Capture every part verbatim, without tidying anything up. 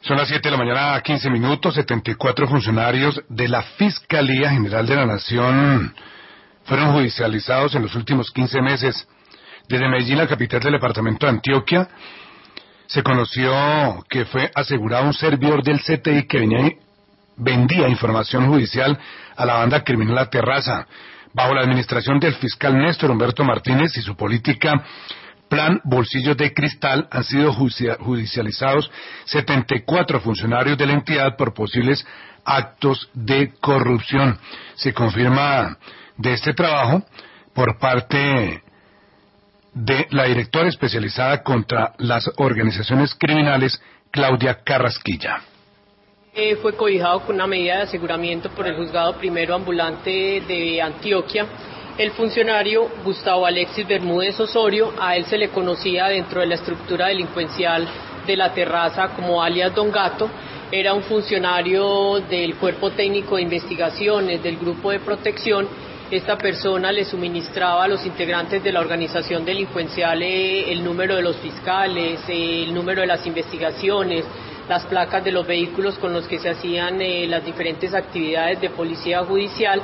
Son las siete de la mañana, quince minutos. setenta y cuatro funcionarios de la Fiscalía General de la Nación fueron judicializados en los últimos quince meses. Desde Medellín, la capital del departamento de Antioquia, se conoció que fue asegurado un servidor del C T I que venía, vendía información judicial a la banda criminal La Terraza. Bajo la administración del fiscal Néstor Humberto Martínez y su política Plan Bolsillos de Cristal, han sido judicializados setenta y cuatro funcionarios de la entidad por posibles actos de corrupción. Se confirma de este trabajo por parte de la directora especializada contra las organizaciones criminales, Claudia Carrasquilla. Eh, fue cobijado con una medida de aseguramiento por el juzgado primero ambulante de Antioquia. El funcionario Gustavo Alexis Bermúdez Osorio, a él se le conocía dentro de la estructura delincuencial de La Terraza como alias Don Gato. Era un funcionario del Cuerpo Técnico de Investigaciones del Grupo de Protección. Esta persona le suministraba a los integrantes de la organización delincuencial eh, el número de los fiscales, eh, el número de las investigaciones, las placas de los vehículos con los que se hacían eh, las diferentes actividades de policía judicial.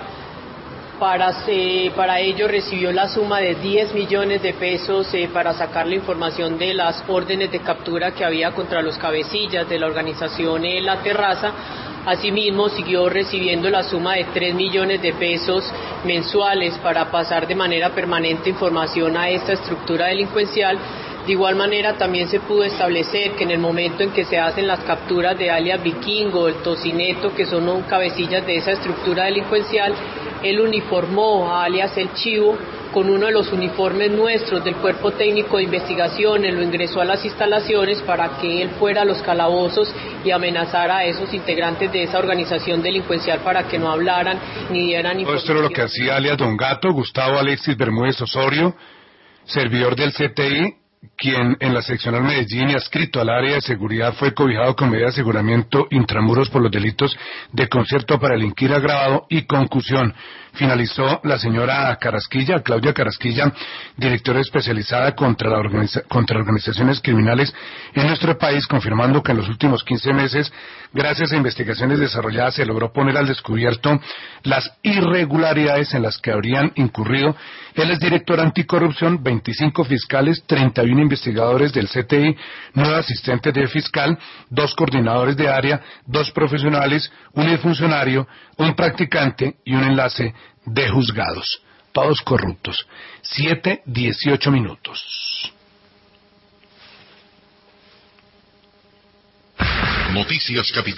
Para, eh, para ello recibió la suma de diez millones de pesos eh, para sacar la información de las órdenes de captura que había contra los cabecillas de la organización eh, La Terraza. Asimismo, siguió recibiendo la suma de tres millones de pesos mensuales para pasar de manera permanente información a esta estructura delincuencial. De igual manera, también se pudo establecer que en el momento en que se hacen las capturas de alias Vikingo, el Tocineto, que son cabecillas de esa estructura delincuencial, él uniformó a alias El Chivo con uno de los uniformes nuestros del Cuerpo Técnico de Investigaciones, lo ingresó a las instalaciones para que él fuera a los calabozos y amenazara a esos integrantes de esa organización delincuencial para que no hablaran ni dieran información. Esto era lo que hacía alias Don Gato, Gustavo Alexis Bermúdez Osorio, servidor del C T I, quien en la seccional Medellín y adscrito al área de seguridad fue cobijado con medida de aseguramiento intramuros por los delitos de concierto para delinquir agravado y concusión. Finalizó la señora Carrasquilla, Claudia Carrasquilla, directora especializada contra, la organiza contra organizaciones criminales en nuestro país, confirmando que en los últimos quince meses, gracias a investigaciones desarrolladas, se logró poner al descubierto las irregularidades en las que habrían incurrido el exdirector anticorrupción, veinticinco fiscales, treinta y uno investigadores del C T I, nueve asistentes de fiscal, dos coordinadores de área, dos profesionales, un funcionario, un practicante y un enlace de juzgados, todos corruptos. siete dieciocho minutos. Noticias Capital.